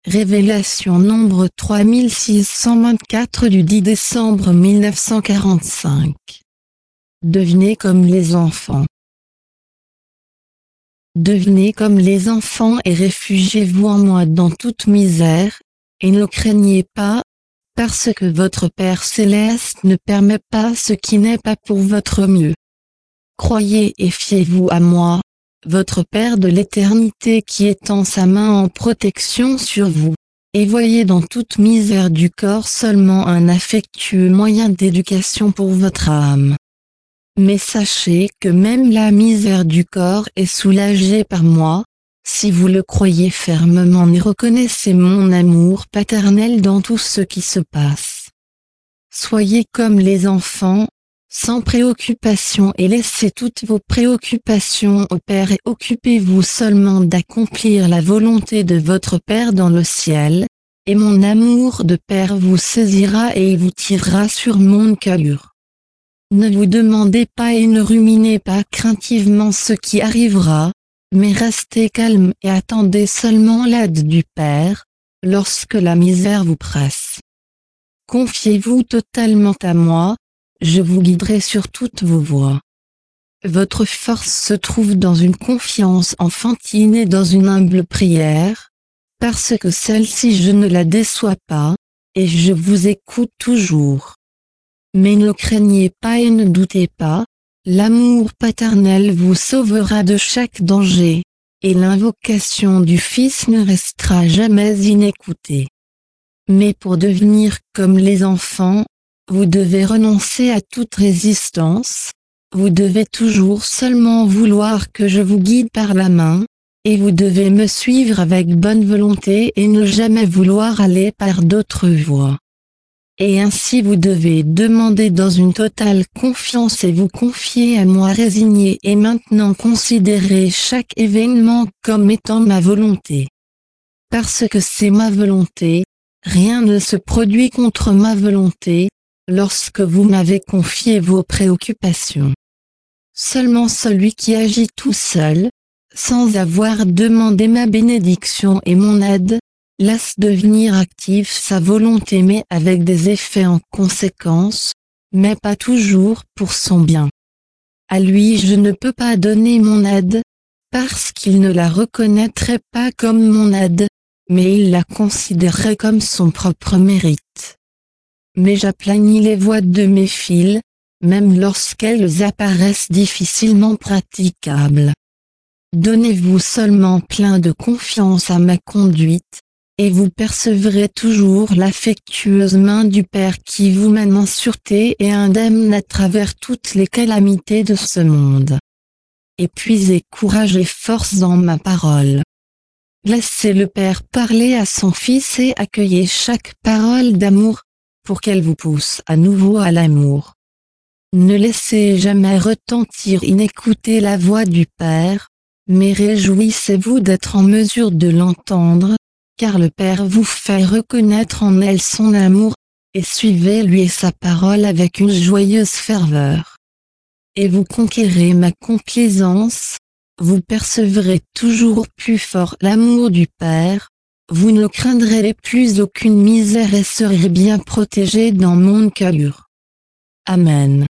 Révélation nombre 3624 du 10 décembre 1945. Devenez comme les enfants. Devenez comme les enfants et réfugiez-vous en moi dans toute misère, et ne craignez pas, parce que votre Père céleste ne permet pas ce qui n'est pas pour votre mieux. Croyez et fiez-vous à moi, votre Père de l'éternité qui étend sa main en protection sur vous, et voyez dans toute misère du corps seulement un affectueux moyen d'éducation pour votre âme. Mais sachez que même la misère du corps est soulagée par moi, si vous le croyez fermement et reconnaissez mon amour paternel dans tout ce qui se passe. Soyez comme les enfants, sans préoccupation et laissez toutes vos préoccupations au Père et occupez-vous seulement d'accomplir la volonté de votre Père dans le ciel, et mon amour de Père vous saisira et il vous tirera sur mon cœur. Ne vous demandez pas et ne ruminez pas craintivement ce qui arrivera, mais restez calme et attendez seulement l'aide du Père, lorsque la misère vous presse. Confiez-vous totalement à moi, je vous guiderai sur toutes vos voies. Votre force se trouve dans une confiance enfantine et dans une humble prière, parce que celle-ci je ne la déçois pas, et je vous écoute toujours. Mais ne craignez pas et ne doutez pas, l'amour paternel vous sauvera de chaque danger, et l'invocation du Fils ne restera jamais inécoutée. Mais pour devenir comme les enfants, vous devez renoncer à toute résistance, vous devez toujours seulement vouloir que je vous guide par la main, et vous devez me suivre avec bonne volonté et ne jamais vouloir aller par d'autres voies. Et ainsi vous devez demander dans une totale confiance et vous confier à moi résigné et maintenant considérer chaque événement comme étant ma volonté. Parce que c'est ma volonté, rien ne se produit contre ma volonté, lorsque vous m'avez confié vos préoccupations. Seulement celui qui agit tout seul, sans avoir demandé ma bénédiction et mon aide, laisse devenir active sa volonté mais avec des effets en conséquence, mais pas toujours pour son bien. À lui je ne peux pas donner mon aide, parce qu'il ne la reconnaîtrait pas comme mon aide, mais il la considérerait comme son propre mérite. Mais j'aplanis les voies de mes fils, même lorsqu'elles apparaissent difficilement praticables. Donnez-vous seulement plein de confiance à ma conduite, et vous percevrez toujours l'affectueuse main du Père qui vous mène en sûreté et indemne à travers toutes les calamités de ce monde. Épuisez courage et force dans ma parole. Laissez le Père parler à son Fils et accueillez chaque parole d'amour, pour qu'elle vous pousse à nouveau à l'amour. Ne laissez jamais retentir inécouter la voix du Père, mais réjouissez-vous d'être en mesure de l'entendre, car le Père vous fait reconnaître en elle son amour, et suivez-lui et sa parole avec une joyeuse ferveur. Et vous conquérez ma complaisance, vous percevrez toujours plus fort l'amour du Père, vous ne craindrez plus aucune misère et serez bien protégé dans mon cœur. Amen.